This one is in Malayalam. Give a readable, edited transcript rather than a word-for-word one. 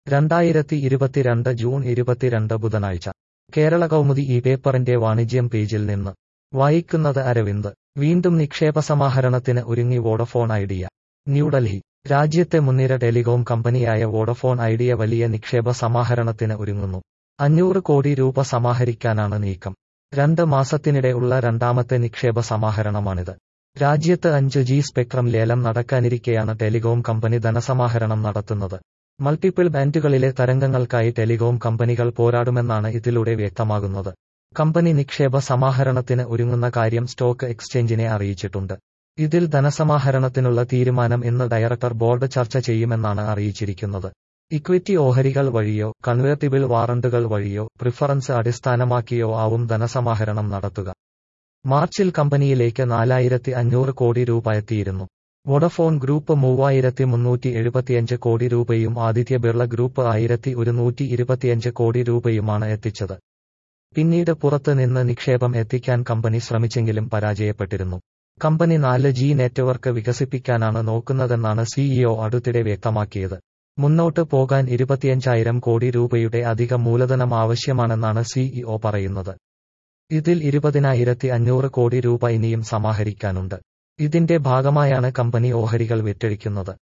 2022 ജൂൺ 22 ബുധനാഴ്ച കേരള കൗമുദി ഈ പേപ്പറിന്റെ വാണിജ്യം പേജിൽ നിന്ന് വായിക്കുന്നത് അരവിന്ദ്. വീണ്ടും നിക്ഷേപ സമാഹരണത്തിന് ഒരുങ്ങി വോഡഫോൺ ഐഡിയ. ന്യൂഡൽഹി. രാജ്യത്തെ മുൻനിര ടെലികോം കമ്പനിയായ വോഡഫോൺ ഐഡിയ വലിയ നിക്ഷേപ സമാഹരണത്തിന് ഒരുങ്ങുന്നു. 500 കോടി രൂപ സമാഹരിക്കാനാണ് നീക്കം. 2 മാസത്തിനിടെ ഉള്ള രണ്ടാമത്തെ നിക്ഷേപ സമാഹരണമാണിത്. രാജ്യത്ത് 5G സ്പെക്ട്രം ലേലം നടക്കാനിരിക്കെയാണ് ടെലികോം കമ്പനി ധനസമാഹരണം നടത്തുന്നത്. മൾട്ടിപ്പിൾ ബാൻഡുകളിലെ തരംഗങ്ങൾക്കായി ടെലികോം കമ്പനികൾ പോരാടുമെന്നാണ് ഇതിലൂടെ വ്യക്തമാകുന്നത്. കമ്പനി നിക്ഷേപ സമാഹരണത്തിന് ഒരുങ്ങുന്ന കാര്യം സ്റ്റോക്ക് എക്സ്ചേഞ്ചിനെ അറിയിച്ചിട്ടുണ്ട്. ഇതിൽ ധനസമാഹരണത്തിനുള്ള തീരുമാനം ഇന്ന് ഡയറക്ടർ ബോർഡ് ചർച്ച ചെയ്യുമെന്നാണ് അറിയിച്ചിരിക്കുന്നത്. ഇക്വിറ്റി ഓഹരികൾ വഴിയോ കൺവേർട്ടിബിൾ വാറണ്ടുകൾ വഴിയോ പ്രിഫറൻസ് അടിസ്ഥാനമാക്കിയോ ആവും ധനസമാഹരണം നടത്തുക. മാർച്ചിൽ കമ്പനിയിലേക്ക് 4500 കോടി രൂപ എത്തിയിരുന്നു. വോഡഫോൺ ഗ്രൂപ്പ് 3375 കോടി രൂപയും ആദിത്യ ബിർള ഗ്രൂപ്പ് 1125 കോടി രൂപയുമാണ് എത്തിച്ചത്. പിന്നീട് പുറത്ത് നിന്ന് നിക്ഷേപം എത്തിക്കാൻ കമ്പനി ശ്രമിച്ചെങ്കിലും പരാജയപ്പെട്ടിരുന്നു. കമ്പനി 4G നെറ്റ്വർക്ക് വികസിപ്പിക്കാനാണ് നോക്കുന്നതെന്നാണ് സിഇഒ അടുത്തിടെ വ്യക്തമാക്കിയത്. മുന്നോട്ട് പോകാൻ 25,000 കോടി രൂപയുടെ അധിക മൂലധനം ആവശ്യമാണെന്നാണ് സിഇഒ പറയുന്നത്. ഇതിൽ 20,500 കോടി രൂപ ഇനിയും സമാഹരിക്കാനുണ്ട്. ഇതിന്റെ ഭാഗമായാണ് കമ്പനി ഓഹരികൾ വിറ്റഴിക്കുന്നത്.